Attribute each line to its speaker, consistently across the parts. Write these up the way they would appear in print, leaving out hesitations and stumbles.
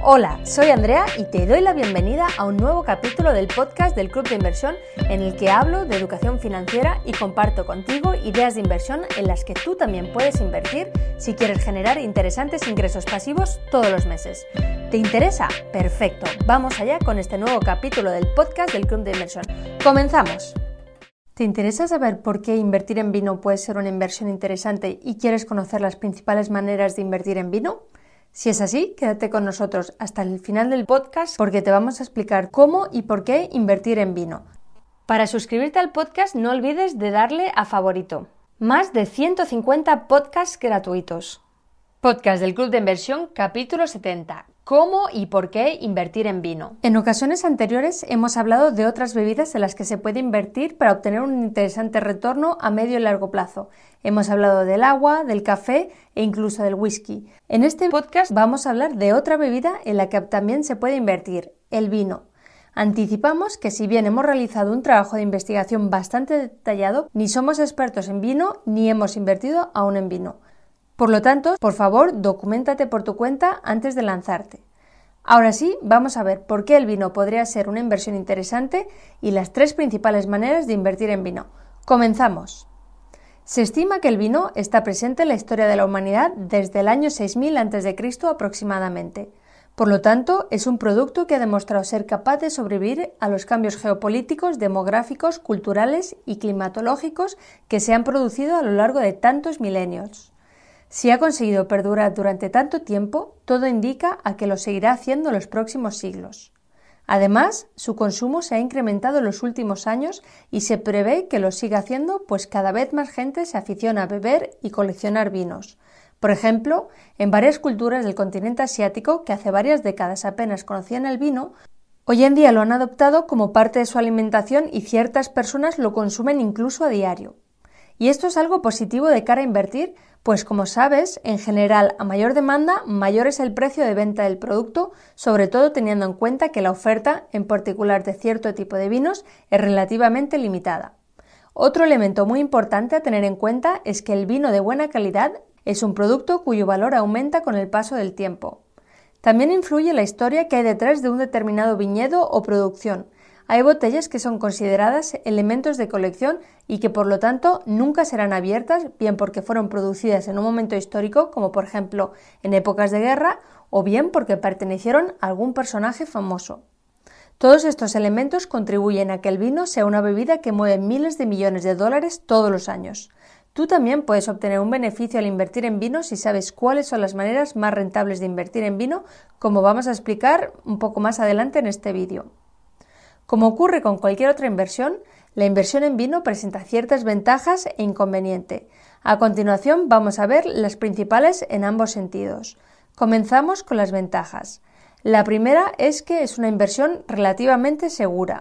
Speaker 1: Hola, soy Andrea y te doy la bienvenida a un nuevo capítulo del podcast del Club de Inversión en el que hablo de educación financiera y comparto contigo ideas de inversión en las que tú también puedes invertir si quieres generar interesantes ingresos pasivos todos los meses. ¿Te interesa? Perfecto, vamos allá con este nuevo capítulo del podcast del Club de Inversión. ¡Comenzamos! ¿Te interesa saber por qué invertir en vino puede ser una inversión interesante y quieres conocer las principales maneras de invertir en vino? Si es así, quédate con nosotros hasta el final del podcast porque te vamos a explicar cómo y por qué invertir en vino. Para suscribirte al podcast no olvides de darle a favorito. Más de 150 podcasts gratuitos. Podcast del Club de Inversión, capítulo 70. ¿Cómo y por qué invertir en vino? En ocasiones anteriores hemos hablado de otras bebidas en las que se puede invertir para obtener un interesante retorno a medio y largo plazo. Hemos hablado del agua, del café e incluso del whisky. En este podcast vamos a hablar de otra bebida en la que también se puede invertir, el vino. Anticipamos que si bien hemos realizado un trabajo de investigación bastante detallado, ni somos expertos en vino ni hemos invertido aún en vino. Por lo tanto, por favor, documéntate por tu cuenta antes de lanzarte. Ahora sí, vamos a ver por qué el vino podría ser una inversión interesante y las tres principales maneras de invertir en vino. ¡Comenzamos! Se estima que el vino está presente en la historia de la humanidad desde el año 6000 a.C. aproximadamente. Por lo tanto, es un producto que ha demostrado ser capaz de sobrevivir a los cambios geopolíticos, demográficos, culturales y climatológicos que se han producido a lo largo de tantos milenios. Si ha conseguido perdurar durante tanto tiempo, todo indica a que lo seguirá haciendo en los próximos siglos. Además, su consumo se ha incrementado en los últimos años y se prevé que lo siga haciendo, pues cada vez más gente se aficiona a beber y coleccionar vinos. Por ejemplo, en varias culturas del continente asiático que hace varias décadas apenas conocían el vino, hoy en día lo han adoptado como parte de su alimentación y ciertas personas lo consumen incluso a diario. Y esto es algo positivo de cara a invertir, pues como sabes, en general a mayor demanda, mayor es el precio de venta del producto, sobre todo teniendo en cuenta que la oferta, en particular de cierto tipo de vinos, es relativamente limitada. Otro elemento muy importante a tener en cuenta es que el vino de buena calidad es un producto cuyo valor aumenta con el paso del tiempo. También influye la historia que hay detrás de un determinado viñedo o producción. Hay botellas que son consideradas elementos de colección y que por lo tanto nunca serán abiertas, bien porque fueron producidas en un momento histórico, como por ejemplo en épocas de guerra, o bien porque pertenecieron a algún personaje famoso. Todos estos elementos contribuyen a que el vino sea una bebida que mueve miles de millones de dólares todos los años. Tú también puedes obtener un beneficio al invertir en vino si sabes cuáles son las maneras más rentables de invertir en vino, como vamos a explicar un poco más adelante en este vídeo. Como ocurre con cualquier otra inversión, la inversión en vino presenta ciertas ventajas e inconvenientes. A continuación vamos a ver las principales en ambos sentidos. Comenzamos con las ventajas. La primera es que es una inversión relativamente segura.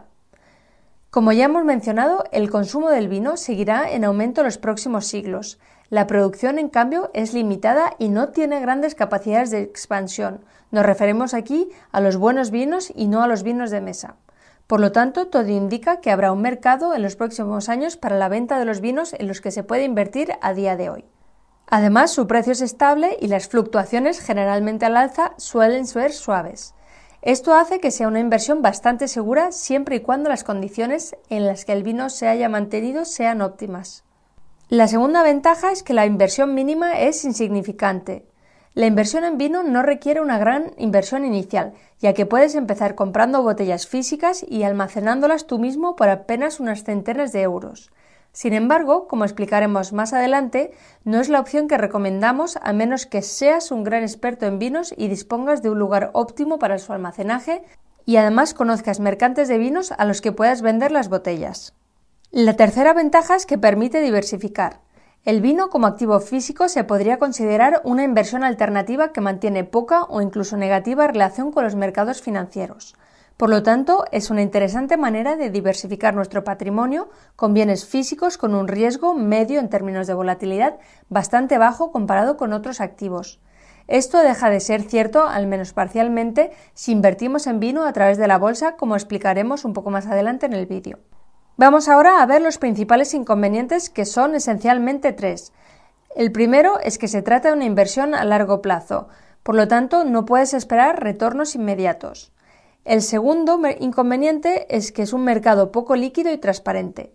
Speaker 1: Como ya hemos mencionado, el consumo del vino seguirá en aumento en los próximos siglos. La producción, en cambio, es limitada y no tiene grandes capacidades de expansión. Nos referimos aquí a los buenos vinos y no a los vinos de mesa. Por lo tanto, todo indica que habrá un mercado en los próximos años para la venta de los vinos en los que se puede invertir a día de hoy. Además, su precio es estable y las fluctuaciones, generalmente al alza, suelen ser suaves. Esto hace que sea una inversión bastante segura siempre y cuando las condiciones en las que el vino se haya mantenido sean óptimas. La segunda ventaja es que la inversión mínima es insignificante. La inversión en vino no requiere una gran inversión inicial, ya que puedes empezar comprando botellas físicas y almacenándolas tú mismo por apenas unas centenas de euros. Sin embargo, como explicaremos más adelante, no es la opción que recomendamos a menos que seas un gran experto en vinos y dispongas de un lugar óptimo para su almacenaje y además conozcas mercantes de vinos a los que puedas vender las botellas. La tercera ventaja es que permite diversificar. El vino como activo físico se podría considerar una inversión alternativa que mantiene poca o incluso negativa relación con los mercados financieros. Por lo tanto, es una interesante manera de diversificar nuestro patrimonio con bienes físicos con un riesgo medio en términos de volatilidad bastante bajo comparado con otros activos. Esto deja de ser cierto, al menos parcialmente, si invertimos en vino a través de la bolsa, como explicaremos un poco más adelante en el vídeo. Vamos ahora a ver los principales inconvenientes, que son esencialmente tres. El primero es que se trata de una inversión a largo plazo. Por lo tanto, no puedes esperar retornos inmediatos. El segundo inconveniente es que es un mercado poco líquido y transparente.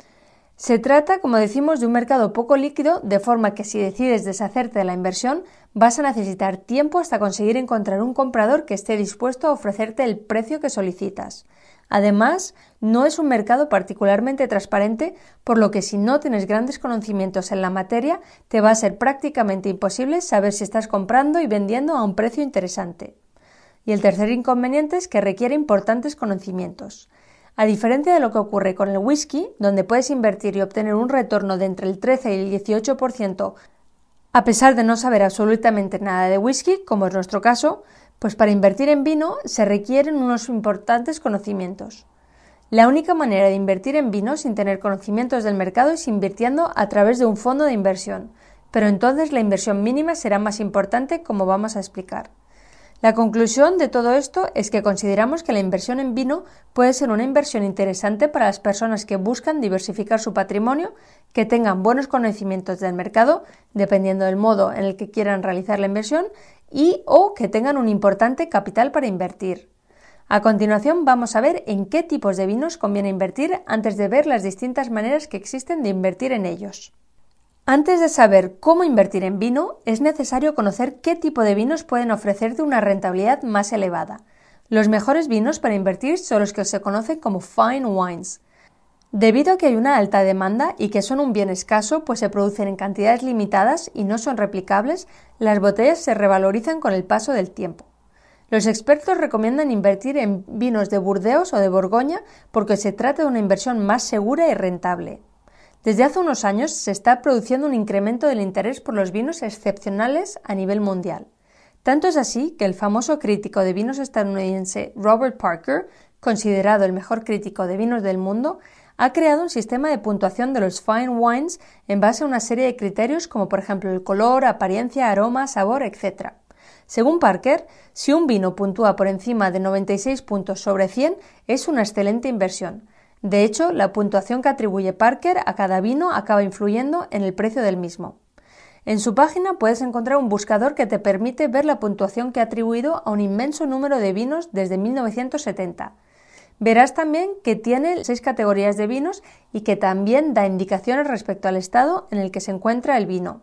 Speaker 1: Se trata, como decimos, de un mercado poco líquido, de forma que si decides deshacerte de la inversión, vas a necesitar tiempo hasta conseguir encontrar un comprador que esté dispuesto a ofrecerte el precio que solicitas. Además, no es un mercado particularmente transparente, por lo que si no tienes grandes conocimientos en la materia, te va a ser prácticamente imposible saber si estás comprando y vendiendo a un precio interesante. Y el tercer inconveniente es que requiere importantes conocimientos. A diferencia de lo que ocurre con el whisky, donde puedes invertir y obtener un retorno de entre el 13 y el 18%, a pesar de no saber absolutamente nada de whisky, como es nuestro caso, pues para invertir en vino se requieren unos importantes conocimientos. La única manera de invertir en vino sin tener conocimientos del mercado es invirtiendo a través de un fondo de inversión, pero entonces la inversión mínima será más importante, como vamos a explicar. La conclusión de todo esto es que consideramos que la inversión en vino puede ser una inversión interesante para las personas que buscan diversificar su patrimonio, que tengan buenos conocimientos del mercado, dependiendo del modo en el que quieran realizar la inversión, o que tengan un importante capital para invertir. A continuación vamos a ver en qué tipos de vinos conviene invertir antes de ver las distintas maneras que existen de invertir en ellos. Antes de saber cómo invertir en vino, es necesario conocer qué tipo de vinos pueden ofrecerte una rentabilidad más elevada. Los mejores vinos para invertir son los que se conocen como fine wines. Debido a que hay una alta demanda y que son un bien escaso, pues se producen en cantidades limitadas y no son replicables, las botellas se revalorizan con el paso del tiempo. Los expertos recomiendan invertir en vinos de Burdeos o de Borgoña porque se trata de una inversión más segura y rentable. Desde hace unos años se está produciendo un incremento del interés por los vinos excepcionales a nivel mundial. Tanto es así que el famoso crítico de vinos estadounidense Robert Parker, considerado el mejor crítico de vinos del mundo, ha creado un sistema de puntuación de los fine wines en base a una serie de criterios como por ejemplo el color, apariencia, aroma, sabor, etc. Según Parker, si un vino puntúa por encima de 96 puntos sobre 100 es una excelente inversión. De hecho, la puntuación que atribuye Parker a cada vino acaba influyendo en el precio del mismo. En su página puedes encontrar un buscador que te permite ver la puntuación que ha atribuido a un inmenso número de vinos desde 1970. Verás también que tiene 6 categorías de vinos y que también da indicaciones respecto al estado en el que se encuentra el vino.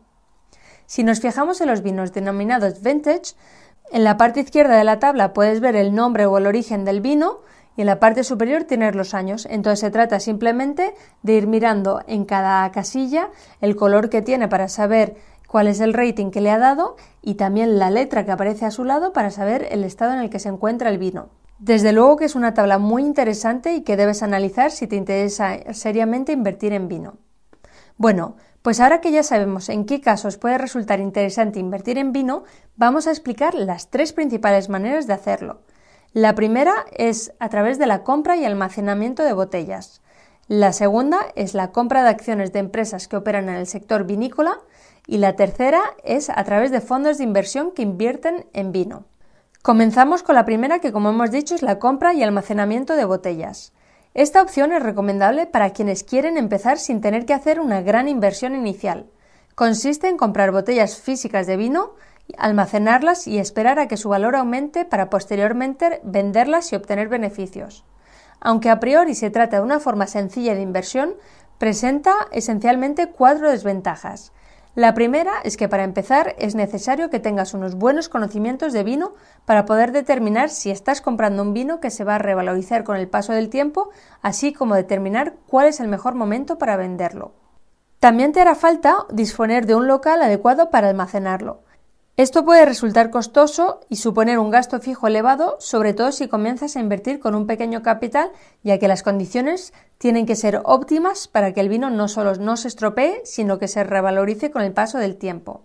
Speaker 1: Si nos fijamos en los vinos denominados vintage, en la parte izquierda de la tabla puedes ver el nombre o el origen del vino, y en la parte superior tienes los años. Entonces se trata simplemente de ir mirando en cada casilla el color que tiene para saber cuál es el rating que le ha dado y también la letra que aparece a su lado para saber el estado en el que se encuentra el vino. Desde luego que es una tabla muy interesante y que debes analizar si te interesa seriamente invertir en vino. Bueno, pues ahora que ya sabemos en qué casos puede resultar interesante invertir en vino, vamos a explicar las 3 principales maneras de hacerlo. La primera es a través de la compra y almacenamiento de botellas. La segunda es la compra de acciones de empresas que operan en el sector vinícola y la tercera es a través de fondos de inversión que invierten en vino. Comenzamos con la primera, que como hemos dicho es la compra y almacenamiento de botellas. Esta opción es recomendable para quienes quieren empezar sin tener que hacer una gran inversión inicial. Consiste en comprar botellas físicas de vino, almacenarlas y esperar a que su valor aumente para posteriormente venderlas y obtener beneficios. Aunque a priori se trata de una forma sencilla de inversión, presenta esencialmente 4 desventajas. La primera es que para empezar es necesario que tengas unos buenos conocimientos de vino para poder determinar si estás comprando un vino que se va a revalorizar con el paso del tiempo, así como determinar cuál es el mejor momento para venderlo. También te hará falta disponer de un local adecuado para almacenarlo. Esto puede resultar costoso y suponer un gasto fijo elevado, sobre todo si comienzas a invertir con un pequeño capital, ya que las condiciones tienen que ser óptimas para que el vino no solo no se estropee, sino que se revalorice con el paso del tiempo.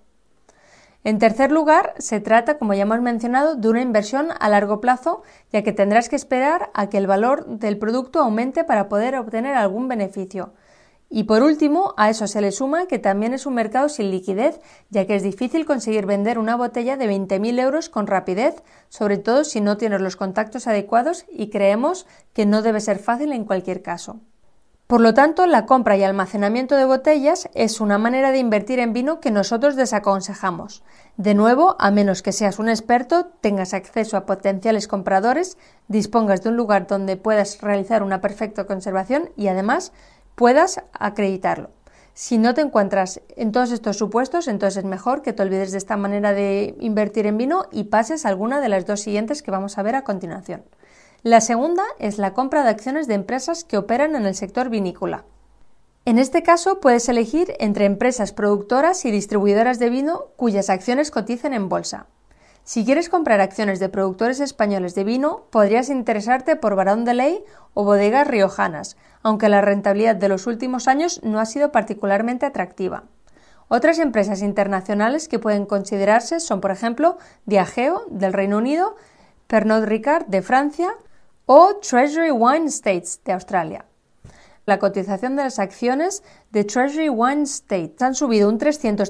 Speaker 1: En tercer lugar, se trata, como ya hemos mencionado, de una inversión a largo plazo, ya que tendrás que esperar a que el valor del producto aumente para poder obtener algún beneficio. Y por último, a eso se le suma que también es un mercado sin liquidez, ya que es difícil conseguir vender una botella de 20.000 euros con rapidez, sobre todo si no tienes los contactos adecuados y creemos que no debe ser fácil en cualquier caso. Por lo tanto, la compra y almacenamiento de botellas es una manera de invertir en vino que nosotros desaconsejamos. De nuevo, a menos que seas un experto, tengas acceso a potenciales compradores, dispongas de un lugar donde puedas realizar una perfecta conservación y además puedas acreditarlo. Si no te encuentras en todos estos supuestos, entonces es mejor que te olvides de esta manera de invertir en vino y pases a alguna de las dos siguientes que vamos a ver a continuación. La segunda es la compra de acciones de empresas que operan en el sector vinícola. En este caso puedes elegir entre empresas productoras y distribuidoras de vino cuyas acciones cotizan en bolsa. Si quieres comprar acciones de productores españoles de vino, podrías interesarte por Barón de Ley o Bodegas Riojanas, aunque la rentabilidad de los últimos años no ha sido particularmente atractiva. Otras empresas internacionales que pueden considerarse son, por ejemplo, Diageo, del Reino Unido, Pernod Ricard, de Francia, o Treasury Wine Estates, de Australia. La cotización de las acciones de Treasury Wine Estates han subido un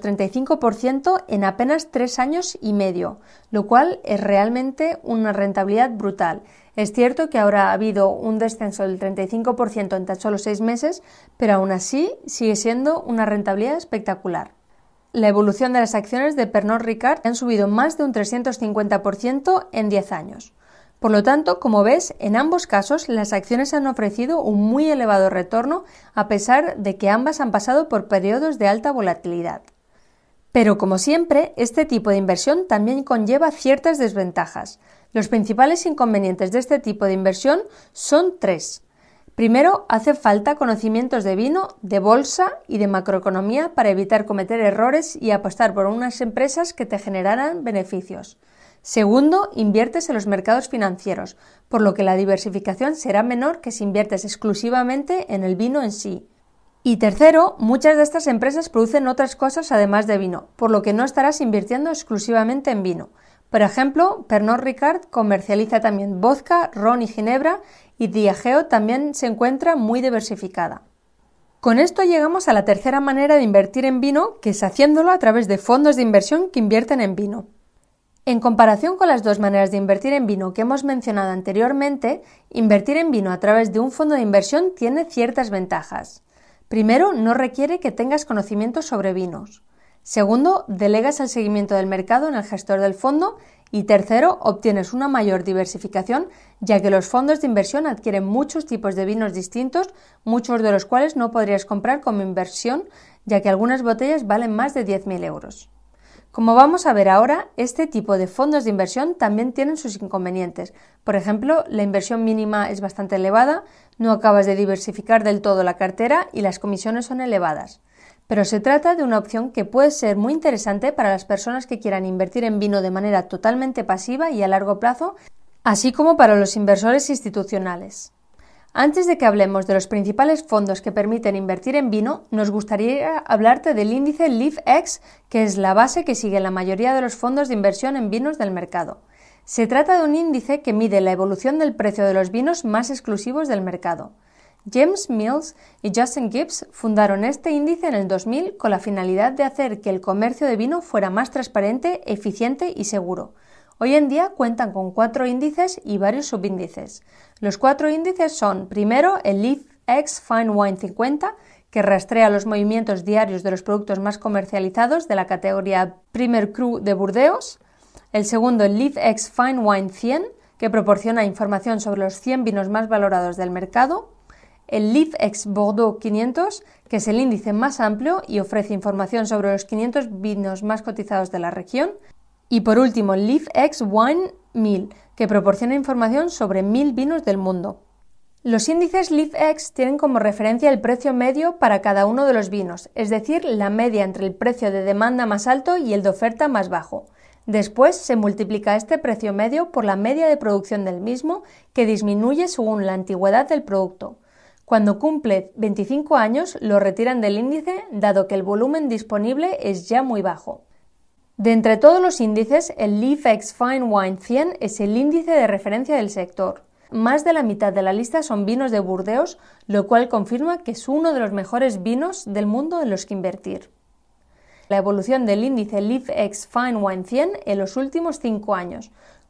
Speaker 1: 335% en apenas 3 años y medio, lo cual es realmente una rentabilidad brutal. Es cierto que ahora ha habido un descenso del 35% en tan solo 6 meses, pero aún así sigue siendo una rentabilidad espectacular. La evolución de las acciones de Pernod Ricard han subido más de un 350% en 10 años. Por lo tanto, como ves, en ambos casos las acciones han ofrecido un muy elevado retorno a pesar de que ambas han pasado por periodos de alta volatilidad. Pero como siempre, este tipo de inversión también conlleva ciertas desventajas. Los principales inconvenientes de este tipo de inversión son 3. Primero, hace falta conocimientos de vino, de bolsa y de macroeconomía para evitar cometer errores y apostar por unas empresas que te generarán beneficios. Segundo, inviertes en los mercados financieros, por lo que la diversificación será menor que si inviertes exclusivamente en el vino en sí. Y tercero, muchas de estas empresas producen otras cosas además de vino, por lo que no estarás invirtiendo exclusivamente en vino. Por ejemplo, Pernod Ricard comercializa también vodka, ron y ginebra, y Diageo también se encuentra muy diversificada. Con esto llegamos a la tercera manera de invertir en vino, que es haciéndolo a través de fondos de inversión que invierten en vino. En comparación con las dos maneras de invertir en vino que hemos mencionado anteriormente, invertir en vino a través de un fondo de inversión tiene ciertas ventajas. Primero, no requiere que tengas conocimientos sobre vinos. Segundo, delegas el seguimiento del mercado en el gestor del fondo. Y tercero, obtienes una mayor diversificación, ya que los fondos de inversión adquieren muchos tipos de vinos distintos, muchos de los cuales no podrías comprar como inversión, ya que algunas botellas valen más de 10.000 euros. Como vamos a ver ahora, este tipo de fondos de inversión también tienen sus inconvenientes. Por ejemplo, la inversión mínima es bastante elevada, no acabas de diversificar del todo la cartera y las comisiones son elevadas. Pero se trata de una opción que puede ser muy interesante para las personas que quieran invertir en vino de manera totalmente pasiva y a largo plazo, así como para los inversores institucionales. Antes de que hablemos de los principales fondos que permiten invertir en vino, nos gustaría hablarte del índice LIFX, que es la base que sigue la mayoría de los fondos de inversión en vinos del mercado. Se trata de un índice que mide la evolución del precio de los vinos más exclusivos del mercado. James Mills y Justin Gibbs fundaron este índice en el 2000 con la finalidad de hacer que el comercio de vino fuera más transparente, eficiente y seguro. Hoy en día cuentan con 4 índices y varios subíndices. Los 4 índices son, primero, el LIFX Fine Wine 50, que rastrea los movimientos diarios de los productos más comercializados de la categoría Premier Cru de Burdeos. El segundo, el LIFX Fine Wine 100, que proporciona información sobre los 100 vinos más valorados del mercado. El LIFX Bordeaux 500, que es el índice más amplio y ofrece información sobre los 500 vinos más cotizados de la región. Y por último, el LIFX Wine 1000, que proporciona información sobre 1000 vinos del mundo. Los índices LIFX tienen como referencia el precio medio para cada uno de los vinos, es decir, la media entre el precio de demanda más alto y el de oferta más bajo. Después se multiplica este precio medio por la media de producción del mismo, que disminuye según la antigüedad del producto. Cuando cumple 25 años, lo retiran del índice, dado que el volumen disponible es ya muy bajo. De entre todos los índices, el LIFX Fine Wine 100 es el índice de referencia del sector. Más de la mitad de la lista son vinos de Burdeos, lo cual confirma que es uno de los mejores vinos del mundo en los que invertir. La evolución del índice LIFX Fine Wine 100 en los últimos 5 años.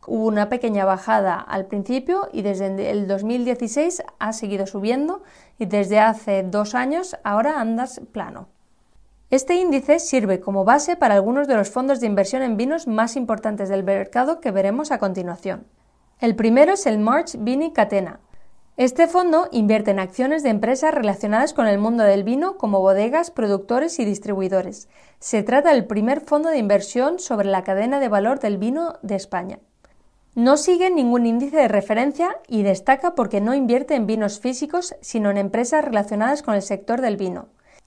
Speaker 1: Hubo una pequeña bajada al principio y desde el 2016 ha seguido subiendo y desde hace 2 años ahora andas plano. Este índice sirve como base para algunos de los fondos de inversión en vinos más importantes del mercado que veremos a continuación. El primero es el March Vini Catena. Este fondo invierte en acciones de empresas relacionadas con el mundo del vino como bodegas, productores y distribuidores. Se trata del primer fondo de inversión sobre la cadena de valor del vino de España. No sigue ningún índice de referencia y destaca porque no invierte en vinos físicos, sino en empresas relacionadas con el sector del vino.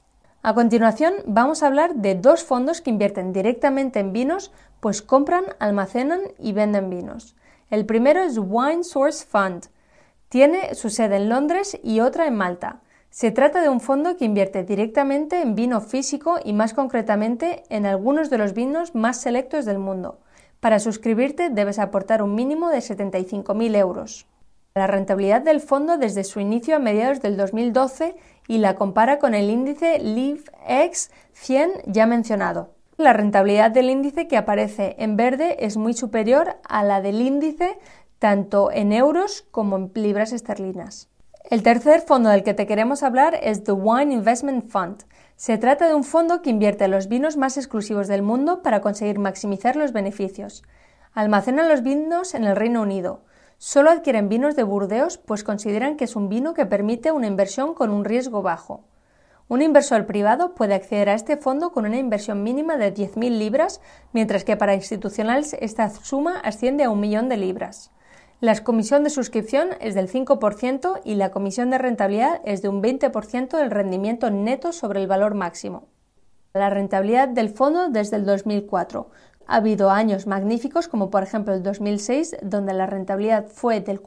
Speaker 1: A continuación vamos a hablar de 2 fondos que invierten directamente en vinos, pues compran, almacenan y venden vinos. El primero es Wine Source Fund. Tiene su sede en Londres y otra en Malta. Se trata de un fondo que invierte directamente en vino físico y más concretamente en algunos de los vinos más selectos del mundo. Para suscribirte debes aportar un mínimo de 75.000 euros. La rentabilidad del fondo desde su inicio a mediados del 2012 y la compara con el índice LIVX 100 ya mencionado. La rentabilidad del índice que aparece en verde es muy superior a la del índice tanto en euros como en libras esterlinas. El tercer fondo del que te queremos hablar es The Wine Investment Fund. Se trata de un fondo que invierte en los vinos más exclusivos del mundo para conseguir maximizar los beneficios. Almacenan los vinos en el Reino Unido. Solo adquieren vinos de Burdeos pues consideran que es un vino que permite una inversión con un riesgo bajo. Un inversor privado puede acceder a este fondo con una inversión mínima de 10.000 libras, mientras que para institucionales esta suma asciende a 1 millón de libras. La comisión de suscripción es del 5% y la comisión de rentabilidad es de un 20% del rendimiento neto sobre el valor máximo. La rentabilidad del fondo desde el 2004. Ha habido años magníficos como por ejemplo el 2006 donde la rentabilidad fue del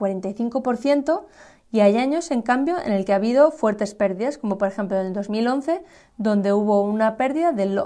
Speaker 1: 45% y hay años en cambio en el que ha habido fuertes pérdidas como por ejemplo en el 2011 donde hubo una pérdida del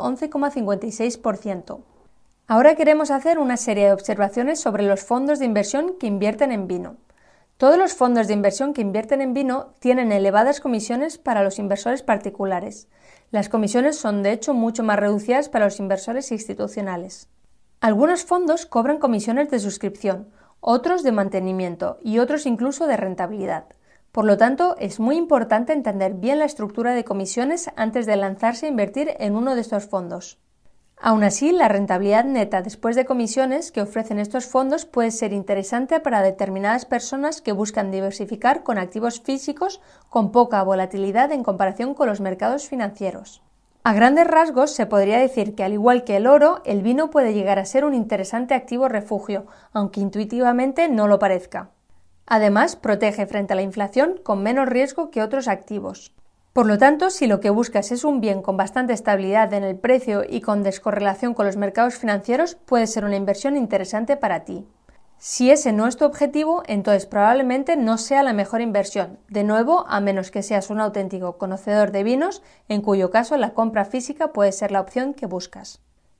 Speaker 1: 11,56%. Ahora queremos hacer una serie de observaciones sobre los fondos de inversión que invierten en vino. Todos los fondos de inversión que invierten en vino tienen elevadas comisiones para los inversores particulares. Las comisiones son de hecho mucho más reducidas para los inversores institucionales. Algunos fondos cobran comisiones de suscripción, otros de mantenimiento y otros incluso de rentabilidad. Por lo tanto, es muy importante entender bien la estructura de comisiones antes de lanzarse a invertir en uno de estos fondos. Aún así, la rentabilidad neta después de comisiones que ofrecen estos fondos puede ser interesante para determinadas personas que buscan diversificar con activos físicos con poca volatilidad en comparación con los mercados financieros. A grandes rasgos se podría decir que al igual que el oro, el vino puede llegar a ser un interesante activo refugio, aunque intuitivamente no lo parezca. Además, protege frente a la inflación con menos riesgo que otros activos. Por lo tanto, si lo que buscas es un bien con bastante estabilidad en el precio y con descorrelación con los mercados financieros, puede ser una inversión interesante para ti. Si ese no es tu objetivo, entonces probablemente no sea la mejor inversión, de nuevo, a menos que seas un auténtico conocedor de vinos, en cuyo caso la compra física puede ser la opción que buscas.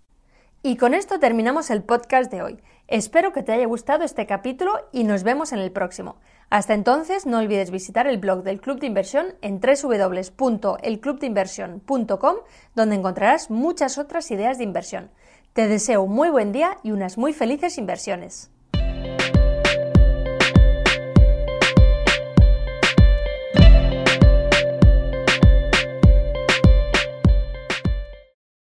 Speaker 1: Y con esto terminamos el podcast de hoy. Espero que te haya gustado este capítulo y nos vemos en el próximo. Hasta entonces, no olvides visitar el blog del Club de Inversión en www.elclubdeinversion.com, donde encontrarás muchas otras ideas de inversión. Te deseo un muy buen día y unas muy felices inversiones.